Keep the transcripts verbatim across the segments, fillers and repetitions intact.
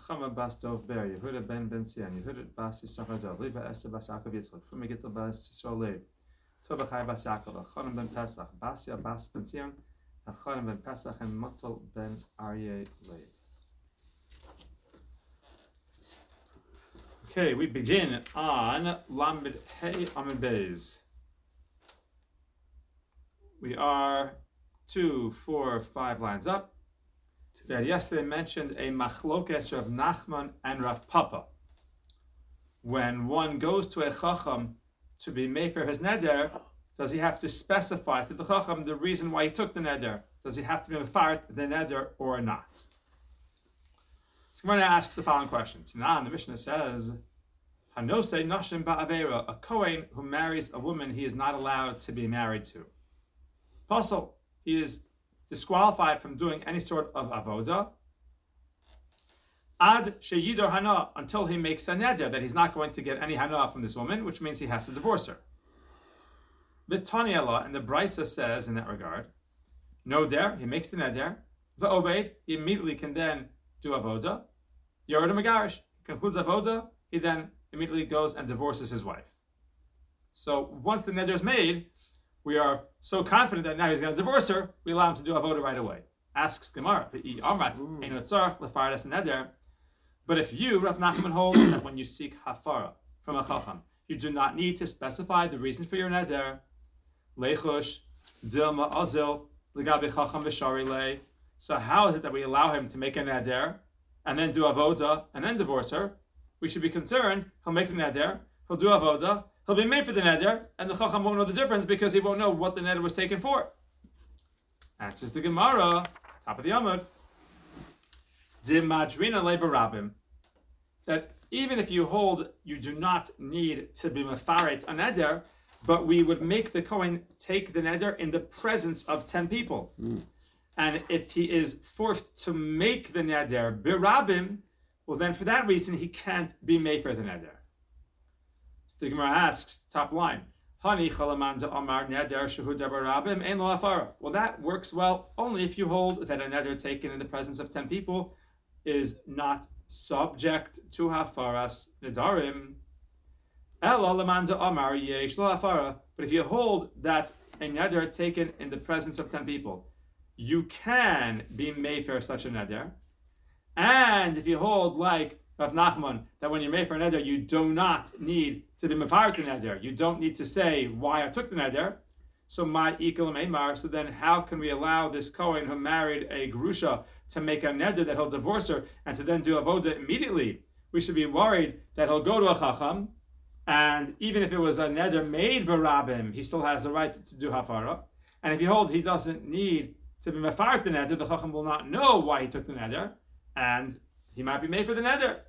Chama bas Dov Ber, Yehuda ben Ben Sian, Yehuda bas Yisachar Dov, Liba Esther bas Yaakov Yitzchak, Fuma Gittel bas Yisrael Lev, Tova Chai bas Yaakov, Chanan ben Pesach, Basia bas Ben Sian, Chanan ben Pesach, and Motel ben Aryeh Lev. Okay, we begin on Lamed Hey Amud Beis. We are two, four, five lines up. We had yesterday mentioned a machlokes of Nachman and Rav Papa. When one goes to a chacham to be made for his neder, does he have to specify to the chacham the reason why he took the neder? Does he have to be mefaret the neder or not? So Gemara asks the following questions. Now the Mishnah says, Hanose nashim ba'avera, a kohen who marries a woman he is not allowed to be married to. Puzzle, he is disqualified from doing any sort of avoda. Ad sheyidor hana, until he makes a neder that he's not going to get any hana from this woman, which means he has to divorce her. V'tani Allah, and the Brisa says in that regard, no der, he makes the neder. V'oved, he immediately can then do avoda. Yored megarish, he concludes avoda, he then immediately goes and divorces his wife. So once the neder is made, we are so confident that now he's going to divorce her, we allow him to do avoda right away. Asks Gemara, but if you, Rav Nachman, hold that when you seek hafara from a chacham, you do not need to specify the reason for your neder, lechush, dilma azil, legabe chacham v'shari le. So how is it that we allow him to make a neder and then do avoda and then divorce her? We should be concerned. He'll make the neder, he'll do avoda, he'll be made for the neder, and the chacham won't know the difference because he won't know what the neder was taken for. Answers the Gemara, top of the Amud. Dimadrina lebarabim, that even if you hold you do not need to be mefaret a neder, but we would make the kohen take the neder in the presence of ten people. Mm. And if he is forced to make the neder birabim, well then for that reason he can't be made for the neder. The Gemara asks, top line, Hani chalamanda amar neder shehu dabarabim ein lo afara. Well, that works well only if you hold that a neder taken in the presence of ten people is not subject to hafaras nedarim. Ela lamanda amar yesh lo afara. But if you hold that a neder taken in the presence of ten people, you can be made for such a neder. And if you hold like Rav Nachman, that when you're made for a neder, you do not need to be mefaret the neder. You don't need to say why I took the neder. So my ikal meimar. So then, how can we allow this kohen who married a grusha to make a neder that he'll divorce her and to then do avoda immediately? We should be worried that he'll go to a chacham, and even if it was a neder made barabim, he still has the right to do hafara. And if you hold he doesn't need to be mefaret the neder, the chacham will not know why he took the neder, and he might be made for the neder.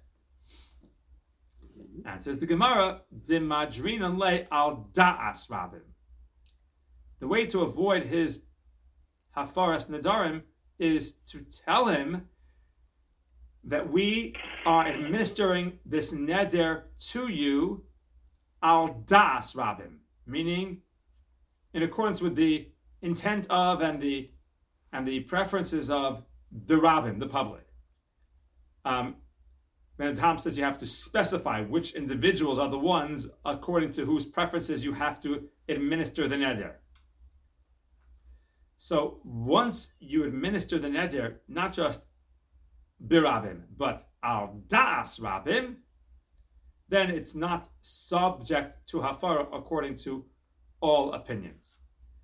And says the Gemara, Dimadrinan le al da'as rabim. The way to avoid his hafaras nedarim is to tell him that we are administering this neder to you al da'as rabim, meaning in accordance with the intent of and the and the preferences of the rabbim, the public. Um, Ben Tom says you have to specify which individuals are the ones according to whose preferences you have to administer the neder. So once you administer the neder, not just birabim, but al da'as rabim, then it's not subject to hafara according to all opinions.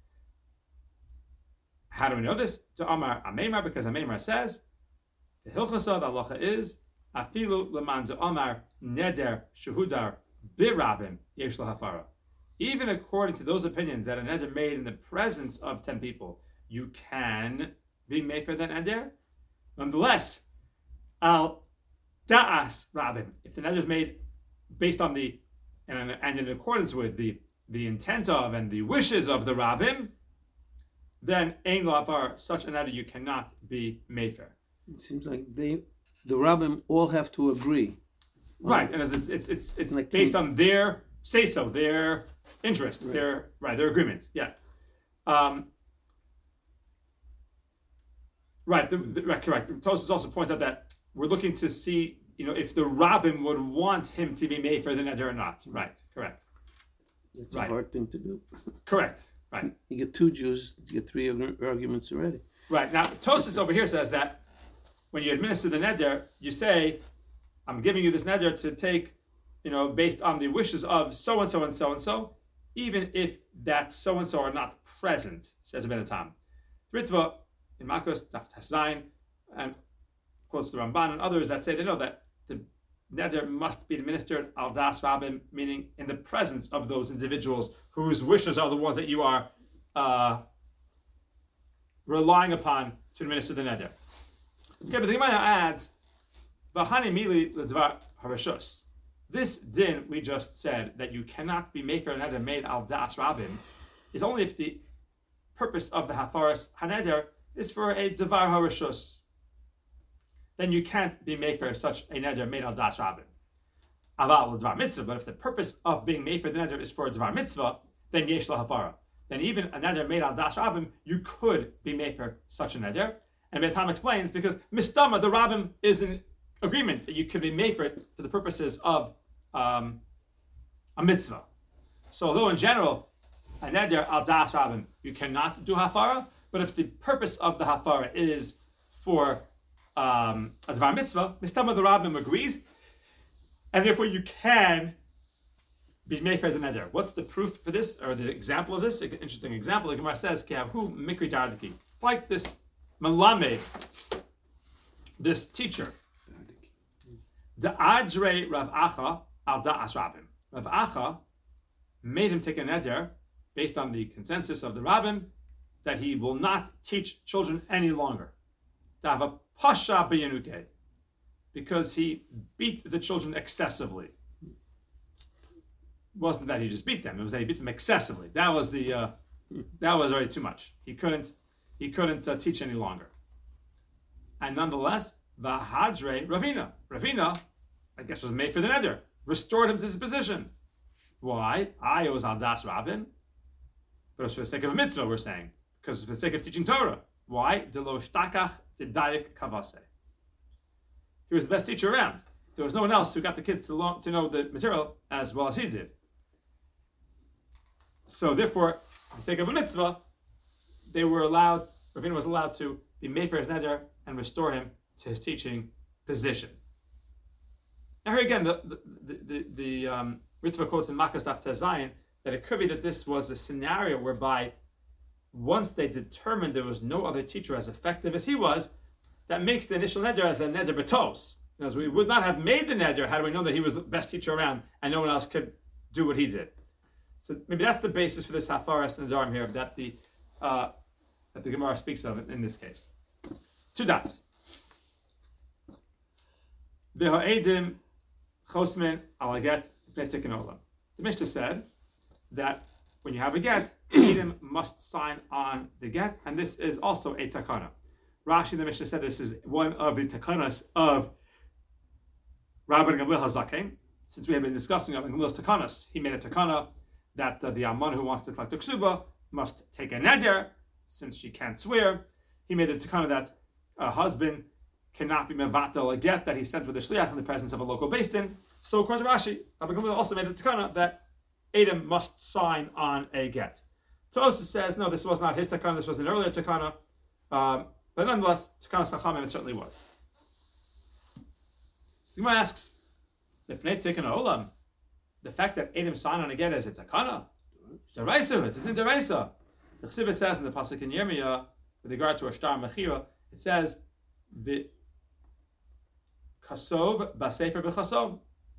How do we know this? To Amar Ameimar, because Ameimar says the hilchasa, the halacha is afilu leman de Amar neder shehudar birabim yesh lo hafara. Even according to those opinions that a neder made in the presence of ten people, you can be made for that neder. Nonetheless, al da'as rabim, if the neder is made based on the and, and in accordance with the the intent of and the wishes of the rabbim, then ein lo hafara, such a neder you cannot be made for. It seems like they, the rabbim, all have to agree. Right, and it's it's it's it's, it's like based on their say so, their interest, right. their right, their agreement. Yeah. Um, right, the, the, right, correct. Tosfos also points out that we're looking to see you know, if the rabbim would want him to be made for the neder or not. Right, correct. It's Right. a hard thing to do. Correct, right. You get two Jews, you get three argu- arguments already. Right, now Tosas over here says that when you administer the neder, you say, I'm giving you this neder to take, you know, based on the wishes of so-and-so and so-and-so, even if that so-and-so are not present, says Ben Tam. Ritva, in Makos, Daf Tazayin, and quotes the Ramban and others that say they know that the neder must be administered al das rabbim, meaning in the presence of those individuals whose wishes are the ones that you are uh, relying upon to administer the neder. Okay, but the Gemara adds, "V'hani mili l'dvar harashus." This din we just said that you cannot be made for a neder made al das rabbim is only if the purpose of the hafaras haneder is for a devar harashus. Then you can't be made for such a neder made al das rabbim. Aval l'dvar mitzvah. But if the purpose of being made for the neder is for a devar mitzvah, then yesh lo hafara. Then even a neder made al das rabbim, you could be made for such a neder. And Betam explains because mistama, the rabbim is in agreement that you can be made for it for the purposes of um, a mitzvah. So although in general, a neder al das rabbim, you cannot do hafara, but if the purpose of the hafara is for um, a dvar mitzvah, mistama, the rabbim agrees, and therefore you can be made for the neder. What's the proof for this, or the example of this? An interesting example. The Gemara says, "Who mikri dardiki?" Like this Malamed, this teacher, the Adre Rav Acha al Da'as Rabbim. Rav Acha made him take a neder based on the consensus of the Rabbim that he will not teach children any longer. Dava Pasha B'Yanuke, because he beat the children excessively. It wasn't that he just beat them; it was that he beat them excessively. That was the uh, that was already too much. He couldn't. He couldn't uh, teach any longer. And nonetheless, Vahadre Ravina. Ravina, I guess, was made for the neder. Restored him to his position. Why? I was al das rabbin. But it was for the sake of a mitzvah, we're saying. Because for the sake of teaching Torah. Why? Delo iftakach didayik kavase. He was the best teacher around. There was no one else who got the kids to, lo- to know the material as well as he did. So therefore, for the sake of a mitzvah, they were allowed, Ravina was allowed to be made for his neder and restore him to his teaching position. Now here again, the the the, the, the um, Ritva quotes in Makas Daf Tezayin that it could be that this was a scenario whereby once they determined there was no other teacher as effective as he was, that makes the initial neder as a neder betos. Because we would not have made the neder had we known that he was the best teacher around and no one else could do what he did. So maybe that's the basis for this hafaras nedarim here, that the uh, that the Gemara speaks of in this case. Two dots. V'ha'edim chosmen al get pnei olam. The Mishnah said that when you have a get, edim must sign on the get, and this is also a takana. Rashi, the Mishnah said this is one of the takanas of Rabbi Gamliel Hazaken. Since we have been discussing Rabbi Gamliel's takanas, he made a takana that uh, the Amman who wants to collect a ksuba must take a neder, since she can't swear. He made a takana that a husband cannot be mevatel a get that he sent with a shliach in the presence of a local beis din. So according to Rashi, Rabbi Gamliel also made a takana that Adam must sign on a get. Tosafos says, no, this was not his takana, this was an earlier takana. Um, but nonetheless, takana chachamim it certainly was. Sigma asks, the pnei tikkun olam, the fact that Adam signed on a get is a takana, deraisa, it's a deraisa. The Chsibet says in the pasuk in Yirmiyah, with regard to a shtar mechira, it says, "The kasov basefer b'chasom,"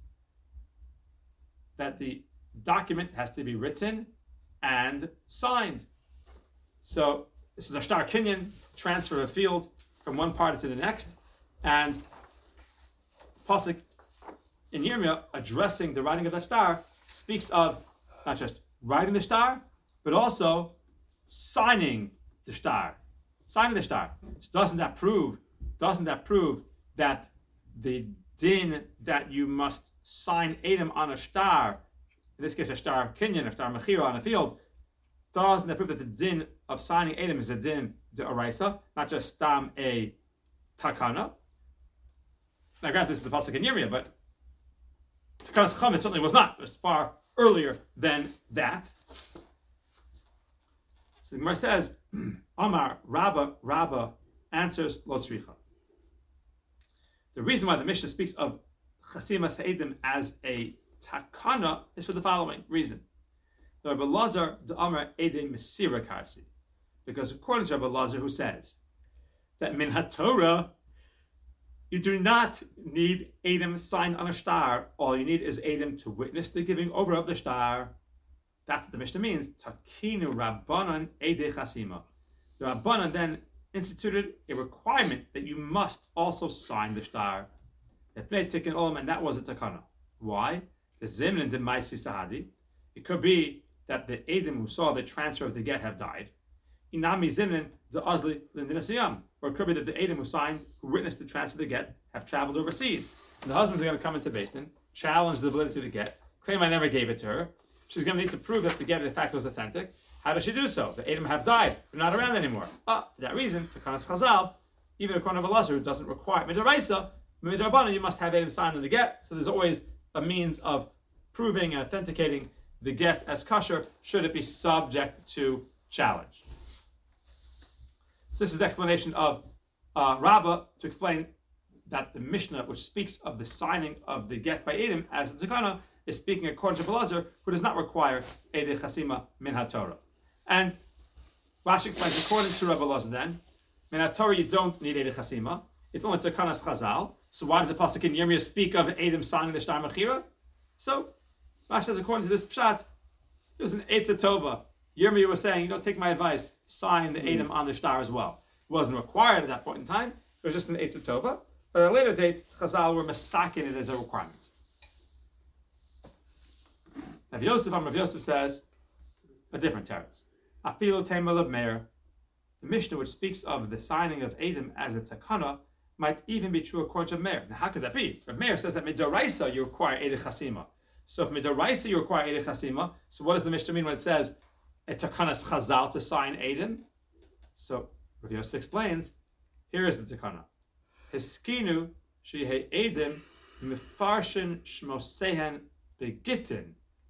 that the document has to be written and signed. So this is a shtar kinyan, transfer of a field from one party to the next, and pasuk in Yirmiyah addressing the writing of the shtar speaks of not just writing the shtar, but also signing the shtar. Signing the shtar. So doesn't that prove, doesn't that prove that the din that you must sign Adam on a shtar, in this case a shtar kinyan, a shtar mechira on a field, doesn't that prove that the din of signing Adam is a din de oraisa, not just stam a takana? Now, granted, this is a pasuk in Yirmiyah, but Takanas Chacham it certainly was not. It was far earlier than that. So the Gemara says, Amar Rabba Rabba answers Lo Tzricha. The reason why the Mishnah speaks of Chasimas Ha'edim as a takana is for the following reason. The Rabbi Lazar the Amar Edim Mesira Karsi. Because according to Rabbi Lazar, who says that Min HaTorah, you do not need Edim signed on a star. All you need is Edim to witness the giving over of the star. That's what the Mishnah means. Takinu Rabbanan Eidei Chasima. The Rabbanan then instituted a requirement that you must also sign the star. And that was a takana. Why? The Zimnin de Maisi Sahadi. It could be that the Edim who saw the transfer of the get have died. Inami Zimnin de Azli Lindinasiyam. Or it could be that the Edim who signed, who witnessed the transfer of the get, have traveled overseas. And the husbands are going to come into Beis Din, challenge the validity of the get, claim I never gave it to her. She's going to need to prove that the get in fact was authentic. How does she do so? The Edom have died. They're not around anymore. Ah, for that reason, Takanas Chazal, even according to Elazar, who doesn't require Midraisa, Midrabana, you must have Edom signed on the get. So there's always a means of proving and authenticating the get as kosher, should it be subject to challenge. So this is the explanation of uh, Rabbah to explain that the Mishnah, which speaks of the signing of the get by Edom as a takana, is speaking according to Elazar, who does not require Eidei Chasima Min HaTorah. And Rashi explains, according to Rabbi Elazar then, Min HaTorah you don't need Eidei Chasima. It's only Takanas Chazal. So why did the pasuk in Yirmiyah speak of Edom signing the Shtar Mechira? So Rashi says, according to this pshat, it was an Eitzah Tova. Yirmiyah was saying, you know, take my advice, sign the Edom on the Shtar as well. It wasn't required at that point in time. It was just an Eitzah Tova. But at a later date, Chazal were masakin it as a requirement. Rav Yosef, Rav Yosef says a different teretz. Afilu Teimel of Meir. The Mishnah, which speaks of the signing of Edom as a takana, might even be true according to Meir. Now, how could that be? Rav Meir says that midoraisa you require Eidei Chasima. So if midoraisa you require Eidei Chasima, so what does the Mishnah mean when it says a takanas chazal to sign Edom? So Rav Yosef explains. Here is the takana. Hiskinu shehei Edom mifarshin shmosehen begitin.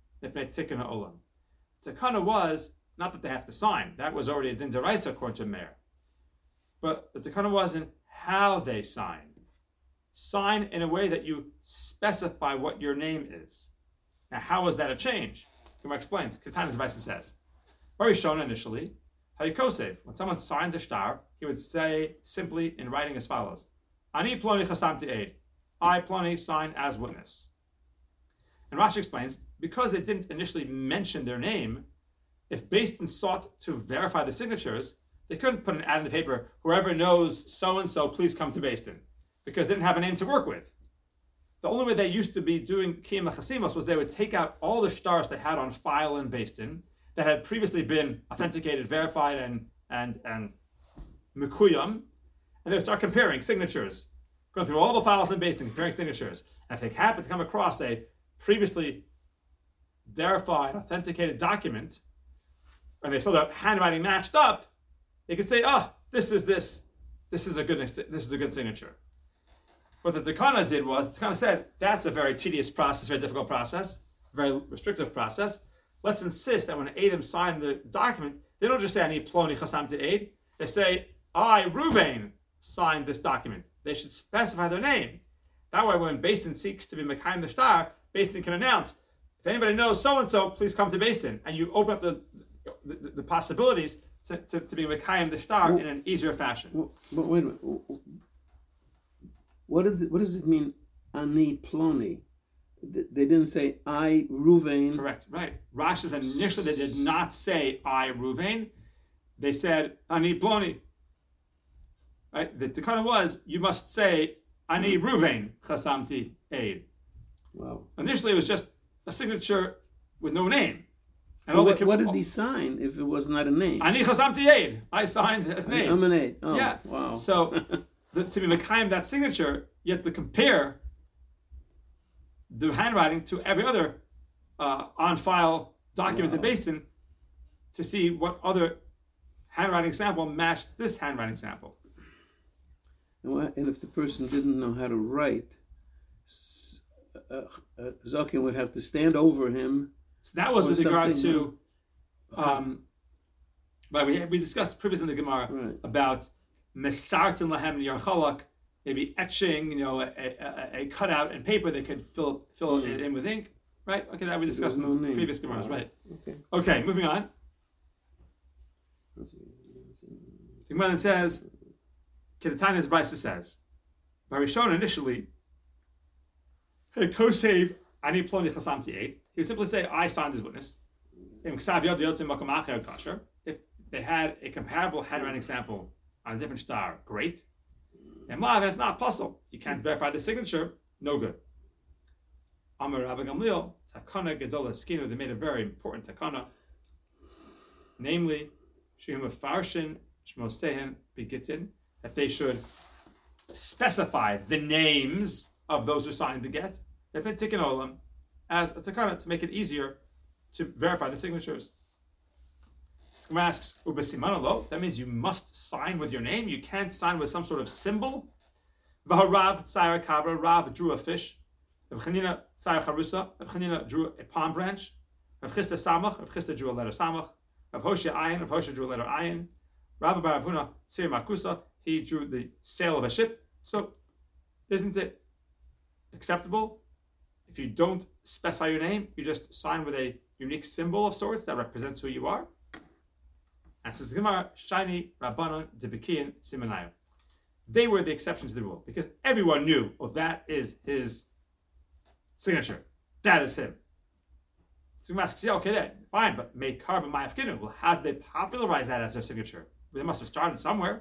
Takana was not that they have to sign. That was already a din deraisa according to Meir. But the takana was in how they sign. Sign in a way that you specify what your name is. Now, how was that a change? Gemara explains. Ketanis Vaisa says, Barishona initially, Hayikosev. When someone signed the shtar, he would say simply in writing as follows: Ani ploni chasamti eid. I ploni sign as witness. And Rashi explains, because they didn't initially mention their name, if Beis Din sought to verify the signatures, they couldn't put an ad in the paper, whoever knows so-and-so, please come to Beis Din, because they didn't have a name to work with. The only way they used to be doing Kiyam Chasimos was they would take out all the stars they had on file in Beis Din that had previously been authenticated, verified, and and and Mekuyam, and they would start comparing signatures, going through all the files in Beis Din, comparing signatures. And if they happen to come across a previously verified, authenticated document, and they saw the handwriting matched up, they could say, "Oh, this is this. This is a good. This is a good signature." What the Takana did was, the Takana said, "That's a very tedious process, very difficult process, very restrictive process. Let's insist that when Edom sign the document, they don't just say, 'Ani ploni chasam to Eid.' They say, 'I, Ruvain, signed this document.' They should specify their name. That way, when Beis Din seeks to be Mekayim the Shtar, Beis Din can announce, if anybody knows so-and-so, please come to Beis Din. And you open up the the, the possibilities to, to, to be Mekayim the Shtar well, in an easier fashion. Well, but wait a minute. What, is it, what does it mean, Ani Ploni? They didn't say, I, Ruvain. Correct, right. Rashi says initially they did not say, I, Ruvain. They said, Ani Ploni. Right? The Takana was, you must say, Ani Ruvain Chasamti Eid. Wow. Initially it was just a signature with no name. And well, all what, can, what did he sign if it was not a name? Ani Chasamti Eid. I signed his name. I'm an Eid. Oh, yeah. Wow. So the, to be Mekayim that signature, you have to compare the handwriting to every other uh, on-file document wow. in Beis Din to see what other handwriting sample matched this handwriting sample. And, what, and if the person didn't know how to write, s- uh, uh, Zaken would have to stand over him. So that was Or with regard something, to, um, right, we, we discussed previously in the Gemara Right. about Mesartin Lahem Yarchalak, maybe etching, you know, a, a, a cutout in paper they could fill fill Mm. it in with ink, right? Okay, that we So discussed there in was no name. previous Gemaras, Ah, right? Okay. Okay, moving on. The Gemara then says, Kedatana's Brisa says, Barishon initially, hey, Kosev, Ani Ploni Chasamti eight. He would simply say, I signed as witness. If they had a comparable handwriting sample on a different star, great. And if not possible, you can't verify the signature, no good. Amar Rabbi Gamliel, Takana Gedola Skinu, they made a very important takana, namely, Shehum Farshin, Shmosehen, Begitin, that they should specify the names of those who signed the get, they've been taken olam as a takana to make it easier to verify the signatures. Gemara asks, Ubesimanolo, that means you must sign with your name. You can't sign with some sort of symbol. Vaharav Tzara Kavra, Rav drew a fish. Rav Chanina Tzara Charusa, Rav Chanina drew a palm branch. Rav Chisda Samach, Rav Chisda drew a letter Samach. Rav Hoshea Ayin, Rav Hoshea drew a letter Ayin. Rabbi Baravuna Tzir Makusa, he drew the sail of a ship. So, isn't it acceptable if you don't specify your name, you just sign with a unique symbol of sorts that represents who you are? And says the Gemara, Shiny Rabbanon Debekian Simanayu. They were the exception to the rule because everyone knew, oh, that is his signature. That is him. So the Gemara asks, yeah, okay, then, fine, but make carbon Mayafkinu. Well, how did they popularize that as their signature? Well, they must have started somewhere.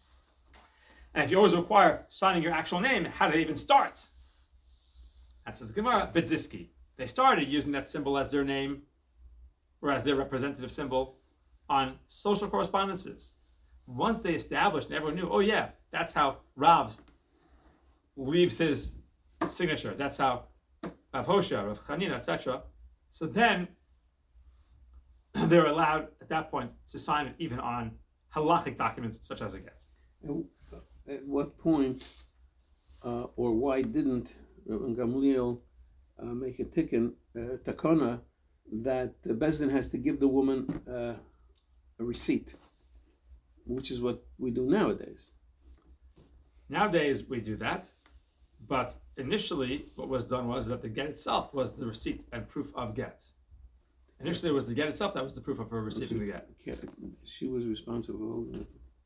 And if you always require signing your actual name, how did they even start? And says the Gemara, Bediski. They started using that symbol as their name or as their representative symbol on social correspondences. Once they established and everyone knew, oh yeah, that's how Rav leaves his signature. That's how Rav Hoshea, Rav Chanina, et cetera. So then they were allowed at that point to sign it even on halachic documents such as a get. At what point, uh, or why didn't Rabbi Gamliel uh, make a tikkun, uh, takana, that the Bezdin has to give the woman uh, a receipt, which is what we do nowadays. Nowadays we do that, but initially what was done was that the get itself was the receipt and proof of get. Initially it was the get itself that was the proof of her receiving the get. She was responsible for holding it.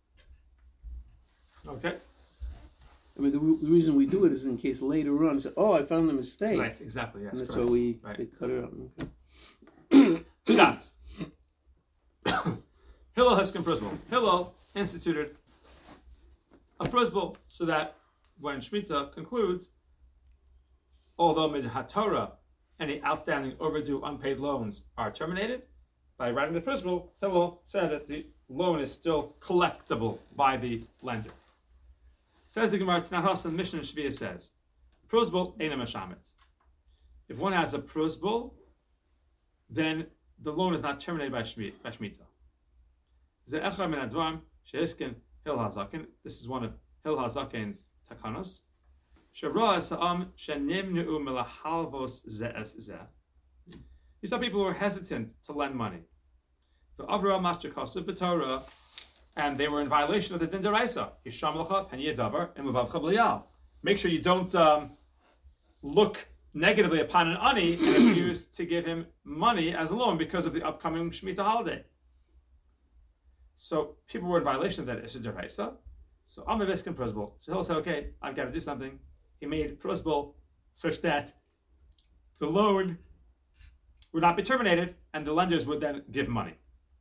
Okay. I mean, the, the reason we do it is in case later on, say, oh, I found a mistake. Right, exactly, yes, And that's correct. why we Right. they cut it out. Okay. Two dots. Hillel Hesken Prusbel. Hillel instituted a Prusbel so that when Shemitah concludes, although Midhat Torah, any outstanding, overdue, unpaid loans are terminated, by writing the Prusbel, Hillel said that the loan is still collectible by the lender. Says the Gemara, Tanat Hasan Mishnah and Shviah says, Prusbel ain't a mashamet. If one has a Prusbel, then the loan is not terminated by Shemitah. This is one of Hil HaZaken's takanos. You saw people who were hesitant to lend money. And they were in violation of the Din D'Oraisa. Make sure you don't um, look negatively upon an ani and refuse to give him money as a loan because of the upcoming Shemitah holiday. So people were in violation of that Issa D'Oraisa. So Amaviskin Prusbel. So he'll say, okay, I've got to do something. He made Prusbel such that the loan would not be terminated and the lenders would then give money.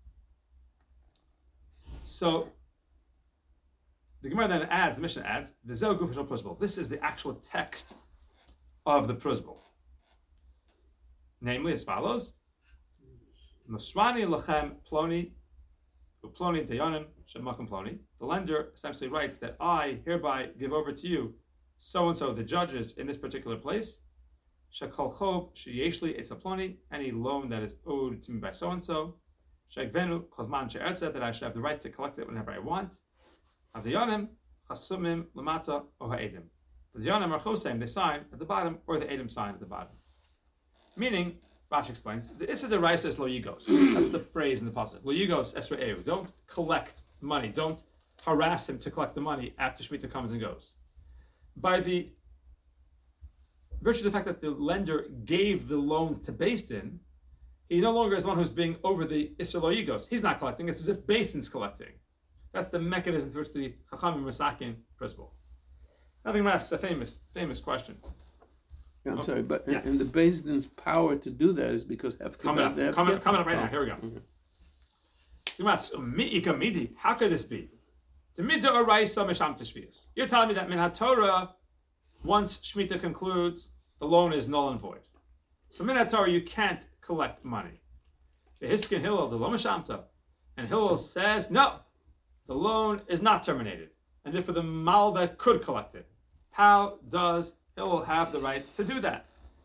So the Gemara then adds, the Mishnah adds, the Zel Gufashal Prusbel. This is the actual text of the Prusbel. Namely as follows. Nosrani lachem ploni uploni dayanim shemakom ploni. The lender essentially writes that I hereby give over to you so-and-so, the judges in this particular place, shekol chov sheyeshli etzaploni, any loan that is owed to me by so-and-so, shekvenu kozman she'ertzeh, that I should have the right to collect it whenever I want. Adayanim Chasumim Lamata or Ha'edim. The Yonim or Chosem, they sign at the bottom, or the Edim sign at the bottom. Meaning, Rashi explains, the Issa Deraisa is lo yigos. That's the phrase in the pasuk. Lo yigos esra eru. Don't collect money. Don't harass him to collect the money after Shemitah comes and goes. By the virtue of the fact that the lender gave the loans to Beis Din, he no longer is the one who's being over the Issa lo yigos. He's not collecting. It's as if Beis Din's collecting. That's the mechanism through which the Chachamim Masakin principle. Nothing less. A famous, famous question. Yeah, I'm Oh, sorry, but yeah. and the Beis Din's power to do that is because Hefker Coming does up, the Hefker. coming, coming up right Oh, now. Here we go. okay. You must mi'ika midi. How could this be? You're telling me that min haTorah, once Shemitah concludes, the loan is null and void. So min haTorah, you can't collect money. The Hiskin Hillel, the lo mishamta, and Hillel says no, the loan is not terminated, and therefore the Malva could collect it. How does Hillel have the right to do that?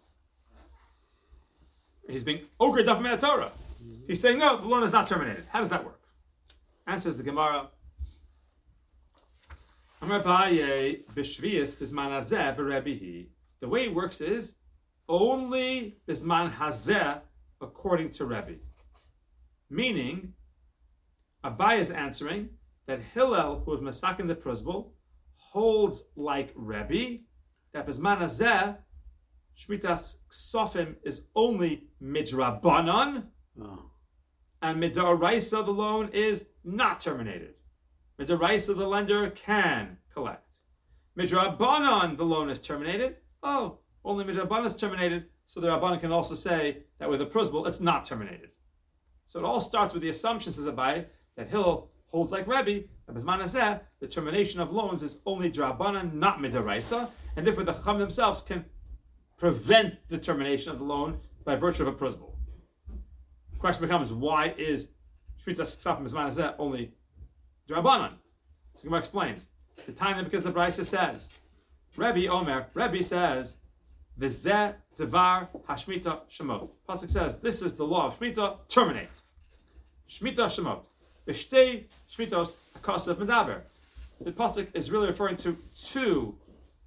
He's being ogre daf min haTorah. He's saying no, the loan is not terminated. How does that work? Answers the Gemara. The way it works is only bisman hazeh according to Rebbe. Meaning, Abai is answering that Hillel, who is masakin the Prusbul, holds like Rebbe that bisman hazeh Shmitas Ksofim is only midrabanan, Oh. and midaraisa the loan is not terminated. Midaraisa the lender can collect. Midrabanan the loan is terminated. Oh, only midrabanan is terminated, so the Rabbanan can also say that with a prusbul it's not terminated. So it all starts with the assumption, says Abai, that Hillel holds like Rebbe, that Bisman Hazeh, the termination of loans is only drabanan, not midaraisa, and therefore the Chacham themselves can prevent the termination of the loan by virtue of a prusbul. The question becomes, why is Shmitas Ksafim Bisman Hazeh only Drabanan? So Gemara explains. The time because the Brisa says, Rebbe Omer, Rebbe says, V'zeh Devar Hashmita Shemot. Pasuk says, this is the law of Shmita, terminate. Shmita Shemot. V'shtei Shmitos Hakosav Medaber. The Pasuk is really referring to two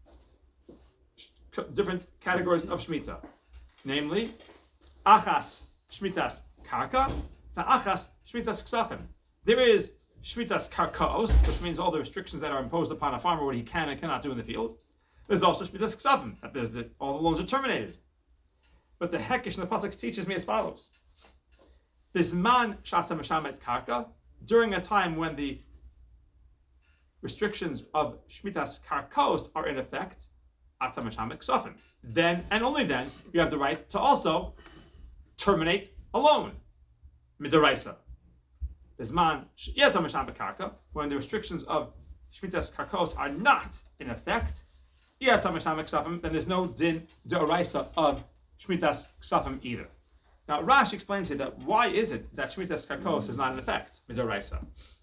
different categories of Shmita. Namely, Achas Shmitas Karka, V'achas Shmitas Ksafim. There is Shmitas Karkaos, which means all the restrictions that are imposed upon a farmer, what he can and cannot do in the field. There's also Shmitas Ksafim, that there's the, all the loans are terminated. But the Hekesh in the Pasuk teaches me as follows. Bisman Shata Meshamet Karka, during a time when the restrictions of Shmitas Karkaos are in effect, Ata Meshamet Ksafim. Then, and only then, you have the right to also terminate a loan. Midaraisa. Bisman Yeta Meshamet Karka, when the restrictions of Shmitas Karkaos are not in effect, then there's no din deoraisa of Shmitas Ksafim either. Now Rashi explains here that why is it that Shmitas Karkos is not in effect, midoraisa?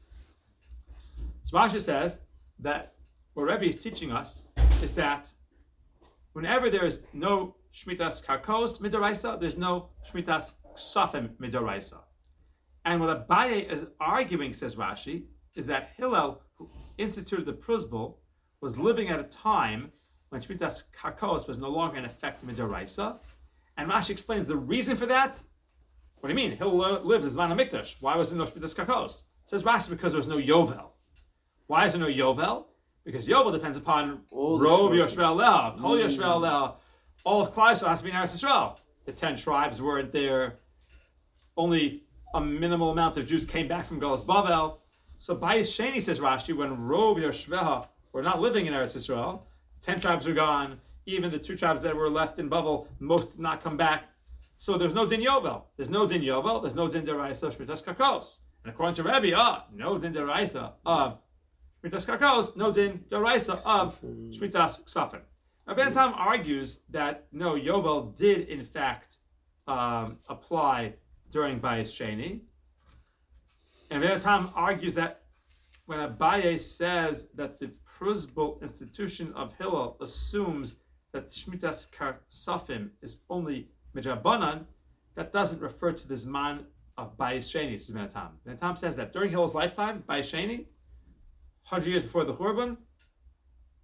So Rashi says that what Rebbe is teaching us is that whenever there is no Shmitas Karkos midoraisa, there's no Shmitas Ksafim midoraisa. And what Abaye is arguing, says Rashi, is that Hillel, who instituted the prusbul, was living at a time when Shmitas Karkos was no longer in effect midoraisa. And Rashi explains the reason for that. What do you mean? Hillel lived in Zman HaMikdash. Why was there no Shmitas Karkos? Says Rashi, because there was no Yovel. Why is there no Yovel? Because Yovel depends upon Rov Yoshvel Leah, Kol Yoshvel Leah. All of Klal Yisrael has to be in Eretz Yisrael. The ten tribes weren't there. Only a minimal amount of Jews came back from Galus Bavel. So Bayis Sheni, says Rashi, when Rov Yoshvel were not living in Eretz Yisrael, ten tribes were gone. Even the two tribes that were left in Bavel, most did not come back. So there's no din Yovel. There's no din Yovel. There's no din deraisa of Shmitas Karkos. And according to Rebbe, ah, no din deraisa of Shmitas Karkos, no din deraisa of Shmitas Ksafim. Now Ben Tam argues that no, Yovel did in fact um, apply during Bayis Sheni. And Ben Tam argues that when Abaye says that the prusbul institution of Hillel assumes that Shmitas Ksafim is only midrabanan, that doesn't refer to the Zman of Bayis Sheni, says Ben Tam. Ben Tam says that during Hillel's lifetime, Bayis Sheni, one hundred years before the Churban,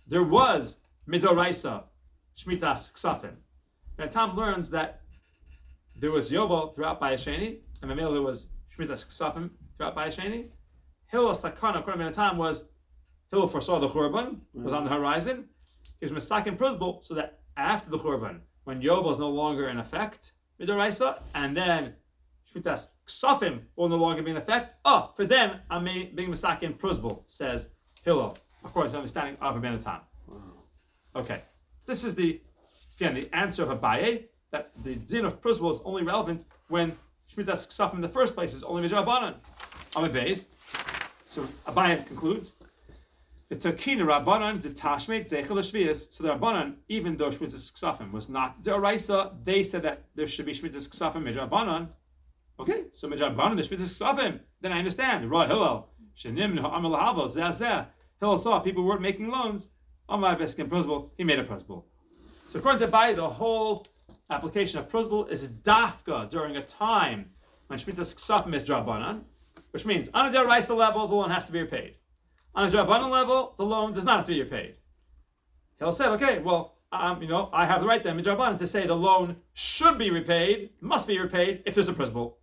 there was midoraisa shmitas ksafim. And Tom learns that there was yovel throughout Bayasheni, and Mamela there was shmitas ksafim throughout Bayasheni. Hillel's takana, according to Tom, was Hillel foresaw the Churban was on the horizon. He was Masakin Prusbul, so that after the Churban, when yovel is no longer in effect, midoraisa, and then shmitas ksafim will no longer be in effect. Oh, for them, I'm being Masakin Prusbul, says Hillel, according to the understanding of Rabbeinu Tam. Okay, this is the again the answer of Abaye that the din of Prusbul is only relevant when shmitas ksafim in the first place is only midrabanan. Amabeis. So Abaye concludes. The Takina Rabbanan detachment zeichel shvius. So the Rabbanan, even though shmitas ksafim was not deraisa, they said that there should be shmitas ksafim midrabanan. Okay, so midrabanan the shmitas ksafim. Then I understand. Ra Hillel shenim ha'amal havo zeh. Hillel saw people weren't making loans. Amar Beskin Prusbul, he made a Prusbul. So according to Abaye, the whole application of Prusbul is dafka during a time when shmitas ksafim is drabanan, which means on a deraisa level the loan has to be repaid. On a drabanan level, the loan does not have to be repaid. Hillel said, okay, well, um, you know, I have the right then, midrabanan, to say the loan should be repaid, must be repaid if there's a Prusbul.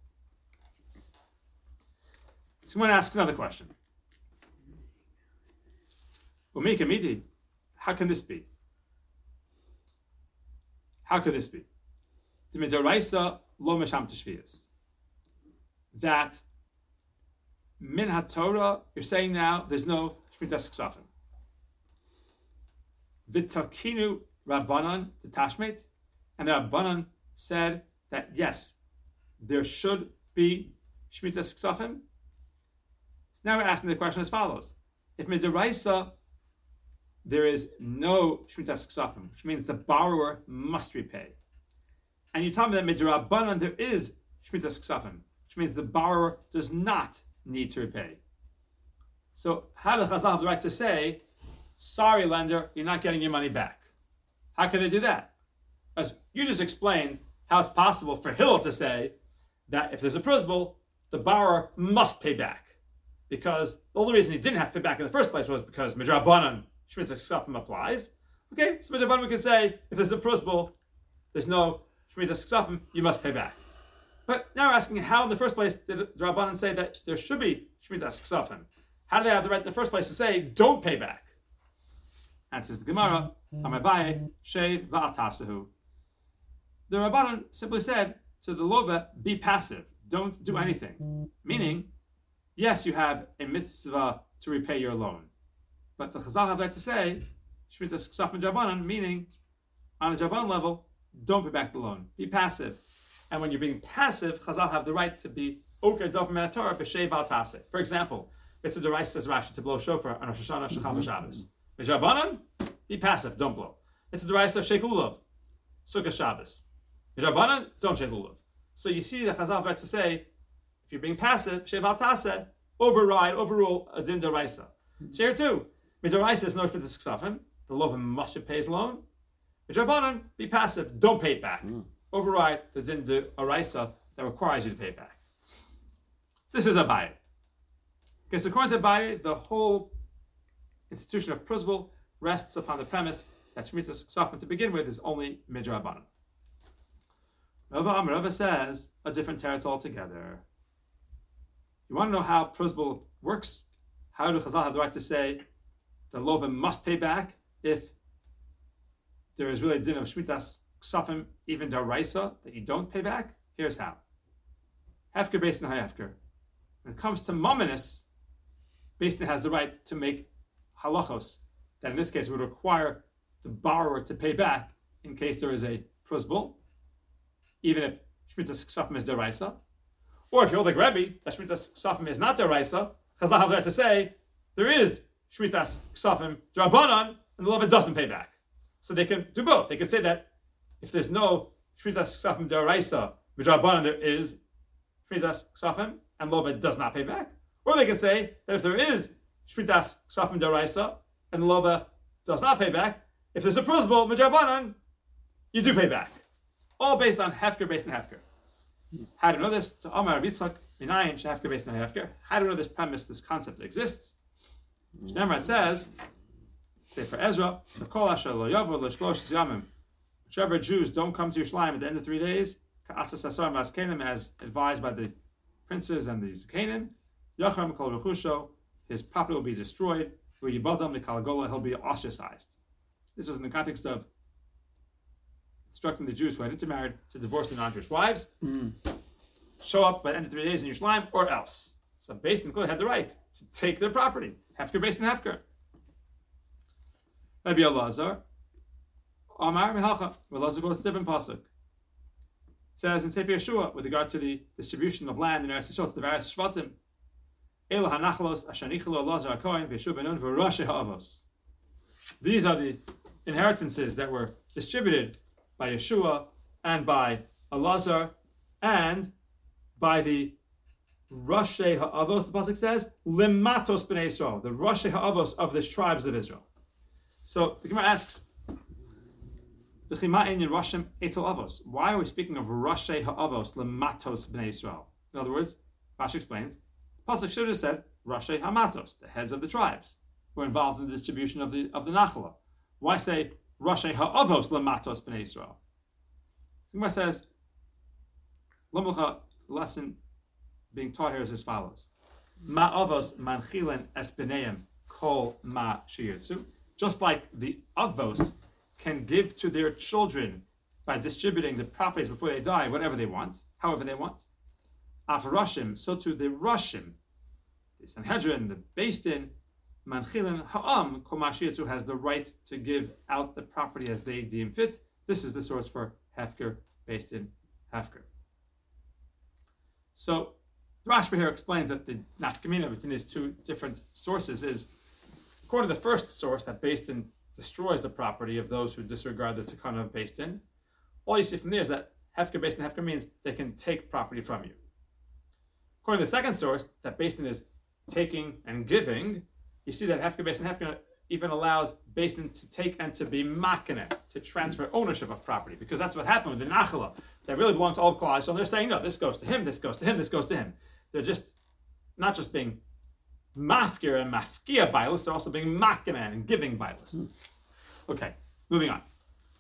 Someone asks another question. Umika midi. How can this be? How could this be? The midaraisa lo mesham teshvius. That min haTorah, you're saying now there's no shmitas ksafim. V'takinu rabbanan the tashmet, and the rabbanan said that yes, there should be shmitas ksafim. So now we're asking the question as follows: if midaraisa there is no shmitas ksafim, which means the borrower must repay. And you tell me that midrabanan there is shmitas ksafim, which means the borrower does not need to repay. So how does Chazal have the right to say, sorry lender, you're not getting your money back? How can they do that? As you just explained how it's possible for Hillel to say that if there's a Prusbul, the borrower must pay back. Because the only reason he didn't have to pay back in the first place was because midrabanan shmitas ksafim applies. Okay, so midrabanan we could say if there's a Prusbul, there's no shmitas ksafim, you must pay back. But now we're asking how in the first place did the Rabbanan say that there should be shmitas ksafim? How do they have the right in the first place to say don't pay back? Answers the Gemara, Amabaye, Shei va'atasahu. The Rabbanan simply said to the Lova, be passive, don't do anything. Meaning, yes, you have a mitzvah to repay your loan. But the Chazal have the right to say, shmitas ksafim Rabbanan, meaning, on a Rabbanan level, don't pay back the loan. Be passive. And when you're being passive, Chazal have the right to be oker dov me'atorah b'shei v'al. For example, it's a deraisa, says Rashi, to blow shofar on Rosh Hashanah, Shechal B'Shabbos. Midrabanan, be passive, don't blow. It's a deraisa, shake lulav, Sukkah Shabbos. Midrabanan, don't shake lulav. So you see that Chazal have the right to say, if you're being passive, b'shei v'al, override, overrule a din deraisa. So here too, midraisa is no shmitas ksafim. The lovan must repay his loan. Midrabanan, be passive, don't pay it back. Mm. Override the din deraisa that requires you to pay it back. So this is Abaye. Okay, so according to Abaye, the whole institution of Prusbul rests upon the premise that shmitas ksafim to begin with is only midrabanan. Rava Amar Rava says a different teretz altogether. You want to know how Prusbul works? How do Chazal have the right to say the lovan must pay back if there is really a din of shmitas ksafim, even daraisa, that you don't pay back? Here's how. Hefker Beis Din HaHefker. When it comes to mominus, Beis Din has the right to make halachos that in this case would require the borrower to pay back in case there is a Prusbul, even if shmitas ksafim is daraisa. Or if you hold like Rebbe, that shmitas ksafim is not daraisa, Chazal have the right to say there is shmitas ksafim drabanan, and the Levit doesn't pay back. So they can do both. They can say that if there's no shmitas ksafim daraisa, drabanan there is shmitas ksafim, and Levit does not pay back. Or they can say that if there is shmitas ksafim daraisa, and Levit does not pay back, if there's a Prusbul midrabanan, you do pay back. All based on hefker, based on hefker. How do you know this? To Amar Yitzchak, Minayin shehefker based on hefker. How do you know this premise, this concept exists? Remember, it says Say for Ezra, whichever Jews don't come to Yerushalayim at the end of three days, as advised by the princes and the Zakanim, Yachram Kol Rechusho, his property will be destroyed. He'll be ostracized. This was in the context of instructing the Jews who had intermarried to divorce their non-Jewish wives, mm. show up by the end of three days in Yerushalayim, or else. So Beis Din clearly had the right to take their property. Hefker, Beis Din, Hefker. Rabbi Elazar, Amar Mehalcha. Elazar goes to a different pasuk. It says in Sefer Yeshua, with regard to the distribution of land in Eretz Yisrael to the various Shvatim, Ela hanachlos ashanichlo Elazar HaKohen v'Yeshua ben Nun v'Rosh ha'avos. These are the inheritances that were distributed by Yeshua and by Elazar and by the Rosh ha'avos. The pasuk says Lematos b'nei Yisrael, the Rosh ha'avos of the tribes of Israel. So the Gemara asks, why are we speaking of Rosh ha'avos Lematos b'nei Yisrael? In other words, Rashi explains, pasuk should have said Rosh ha'matos, the heads of the tribes, who were involved in the distribution of the of the Nachala. Why say Rosh ha'avos Lematos b'nei Yisrael? The Gemara says, Lomulcha, the lesson being taught here is as follows: Ma'avos manchilen es b'neim kol ma sheyirtzu. Just like the avos can give to their children by distributing the properties before they die, whatever they want, however they want. Af Roshim, so too the Roshim, the Sanhedrin, the Beis Din, manchilen ha'am kol ma sheyirtzu, has the right to give out the property as they deem fit. This is the source for Hefker, Beis Din, Hefker. So the Rashba here explains that the nafkamina between these two different sources is, according to the first source, that Beis Din destroys the property of those who disregard the Takana of Beis Din. All you see from there is that Hefker, Beis Din, Hefker means they can take property from you. According to the second source, that Beis Din is taking and giving, you see that Hefker, Beis Din, Hefker even allows Beis Din to take and to be makane, to transfer ownership of property, because that's what happened with the Nachala. That really belonged to all of Klal. So they're saying, no, this goes to him, this goes to him, this goes to him. They're just not just being mafkir and mafkia bilis, they're also being makane and giving bilis. Mm. Okay, moving on.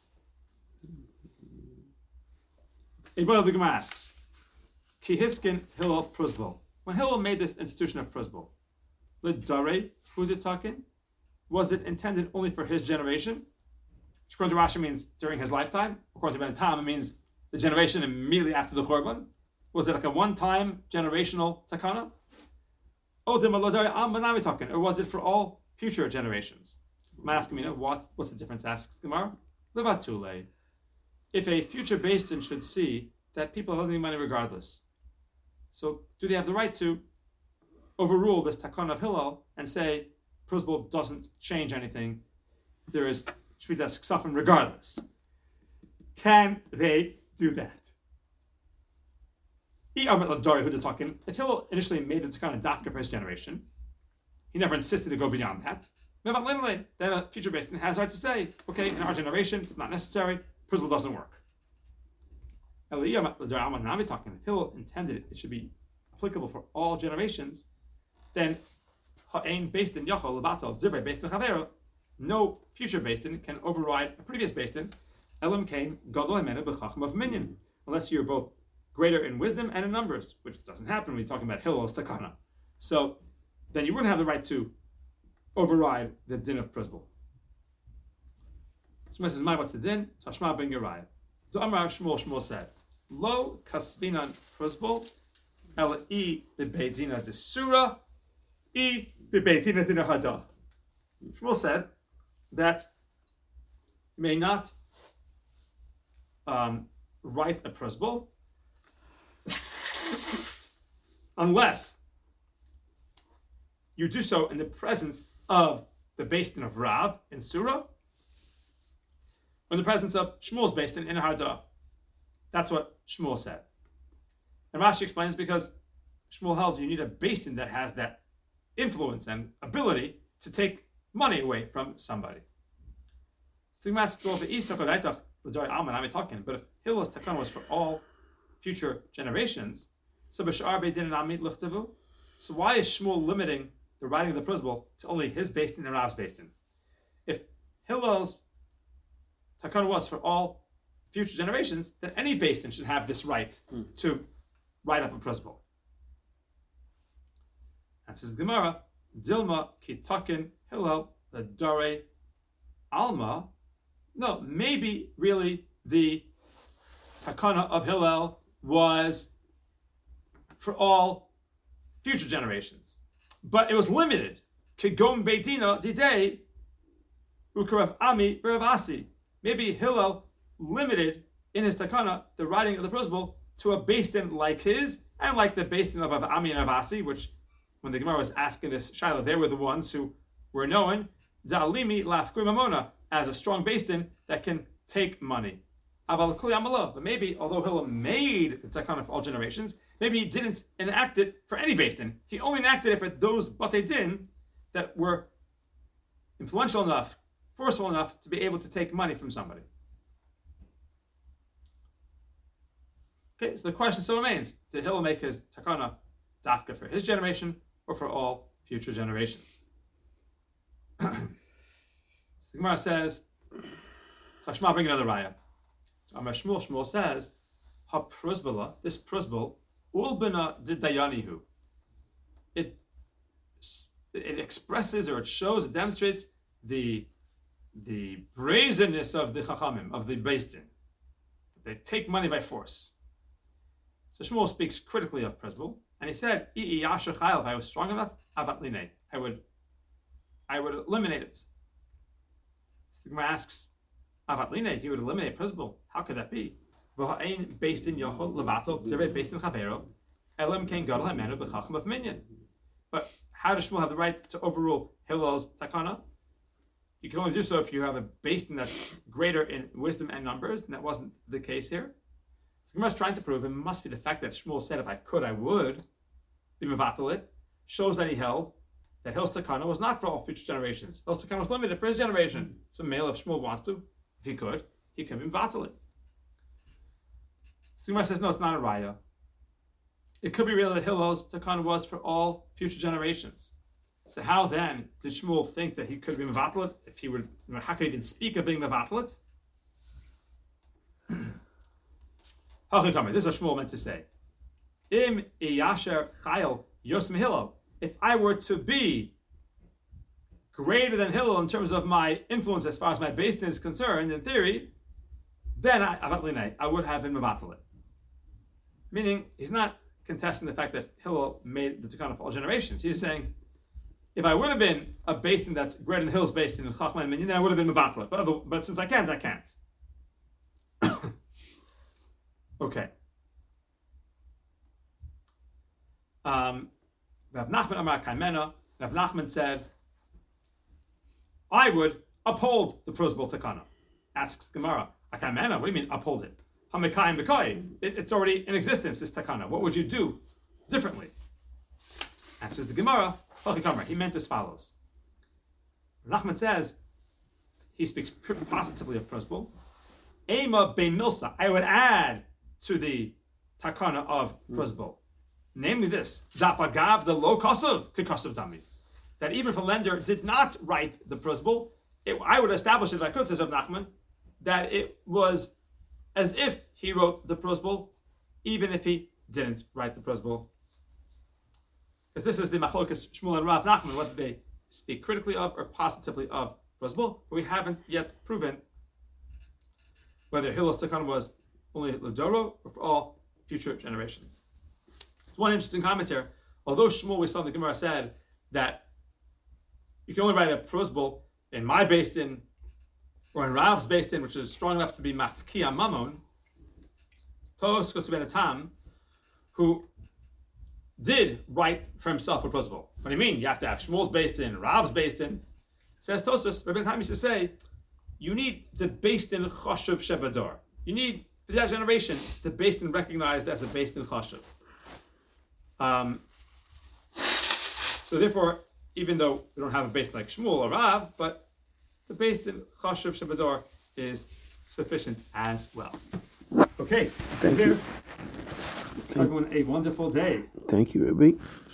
Ibn the Gemara asks, Ki hiskin Hillel Pruzbul. When Hillel made this institution of Pruzbul, L'darei Huditakin, was it intended only for his generation? Which according to Rashi means during his lifetime. According to Ben Tam, it means the generation immediately after the Churban. Was it like a one-time generational takana? Or was it for all future generations? What's, what's the difference, asks the Gemara. Levatule. If a future Beis Din should see that people are lending money regardless, so do they have the right to overrule this takana of Hillel and say Pruzbul doesn't change anything? There is Shmitas Ksafim regardless. Can they do that? If Hillel initially made the takana datka for his generation, he never insisted to go beyond that. Then a future Beis Din has the right to say, okay, in our generation, it's not necessary, Pruzbul doesn't work. If Hillel intended it, it should be applicable for all generations, then no future Beis Din can override a previous Beis Din, unless you're both greater in wisdom and in numbers, which doesn't happen when you're talking about Hillel's takana. So then you wouldn't have the right to override the din of Pruzbul. So says, "My what's the din?" Tashma ben Yeriah. So Amar Shmuel Shmuel said, "Lo kasvinan Pruzbul, el I bebedina de sura, I bebedina de hada." Shmuel said that you may not um, write a Pruzbul unless you do so in the presence of the Beis Din of Rav in Surah, or in the presence of Shmuel's Beis Din in Hardah. That's what Shmuel said. And Rashi explains because Shmuel held you need a Beis Din that has that influence and ability to take money away from somebody. But if Hillel's takana was for all future generations, so why is Shmuel limiting the writing of the Pruzbul to only his Beis Din and Rav's Beis Din? If Hillel's takana was for all future generations that any Beis Din should have this right Hmm. to write up a principle. And says the Gemara, Dilma kitakin Hillel the dare alma. No, maybe really the takana of Hillel was for all future generations, but it was limited. Kigom beitina didei ukarav ami veravasi. Maybe Hillel limited in his takana the writing of the principle to a Beis Din like his and like the Beis Din of Av Ami and Avasi, which when the Gemara was asking this Shiloh, they were the ones who were known Zalimi lafkur mamona as a strong Beis Din that can take money. Aval kuli amalo. But maybe although Hillel made the takana for all generations, maybe he didn't enact it for any Beis Din. He only enacted it for those Batei Din that were influential enough, forceful enough to be able to take money from somebody. Okay, so the question still remains: did Hillel make his takana dafka for his generation or for all future generations? So the Gemara says, so Shmuel bring another raya. Amar Shmuel, Shmuel says, ha prusbala, this prusbal, ulbina didayanihu. It it expresses or it shows, it demonstrates the the brazenness of the chachamim, of the Beis Din. They take money by force. So Shmuel speaks critically of prusbal, and he said, "I yasher chayil, if I was strong enough, avat linei, I would, I would eliminate it." So the Gemara asks, "Avat linei, he would eliminate prusbal? How could that be? V'ha'ein Beis Din yochol levato derei Beis Din chavero, elam kein gadol hamenu b'chacham of minyan." But how does Shmuel have the right to overrule Hillel's takana? You can only do so if you have a Beis Din that's greater in wisdom and numbers, and that wasn't the case here. So the Gemara is trying to prove it must be the fact that Shmuel said, if I could, I would be mevatel it, shows that he held that Hillel's takana was not for all future generations. Hillel's takana was limited for his generation. So male, if Shmuel wants to, if he could, he can be mevatel it. So the Gemara says, no, it's not a raya. It could be real that Hillel's takana was for all future generations. So how then did Shmuel think that he could be mevatel it if he would? You know, how could he even speak of being mevatel it? This is what Shmuel meant to say. Im iyasher chayil yosem Hillel. If I were to be greater than Hillel in terms of my influence as far as my Beis Din is concerned, in theory, then I, I would have been mevatel it. Meaning, he's not contesting the fact that Hillel made the takana for all generations. He's saying, if I would have been a Beis Din that's greater than Hillel's Beis Din in Chachma and Minyan, then I would have been mevatel it. But, other, but since I can't, I can't. Okay. Um, Rav Nachman Amar Kaimena. Rav Nachman said, I would uphold the prusbal takana. Asks Gemara, Kaimena, what do you mean uphold it? Hamekayim b'koi. It's already in existence, this takana. What would you do differently? Answers the Gemara, he meant as follows. Rav Nachman says, he speaks positively of prusbal. Ema bein milsa. I would add to the takana of prusbal. Namely this, Dapagav the low kosav, kikosav dami. That even if a lender did not write the prusbal, I would establish it, if I could, says Rav Nachman, that it was as if he wrote the prusbal, even if he didn't write the prusbal. Because this is the machlokas Shmuel and Rav Nachman, what they speak critically of or positively of prusbal, but we haven't yet proven whether Hillel's takana was only Ladoro or for all future generations. It's one interesting commentary. Although Shmuel, we saw in the Gemara, said that you can only write a prusbal in my Beis Din or in Rav's Beis Din, which is strong enough to be mafkia mamon, Tosfos ben Atam, who did write for himself a prusbal. What do you mean? You have to have Shmuel's Beis Din, Rav's Beis Din. Says Tosfos, Rabbi Tam used to say, you need the Beis Din Choshev Shebador. You need, for that generation, the Beis Din recognized as a Beis Din Choshev. Um, so therefore, even though we don't have a Beis Din like Shmuel or Rav, but the Beis Din Choshev Shebador is sufficient as well. Okay, thank you. Everyone, a wonderful day. Thank you, Rabbi.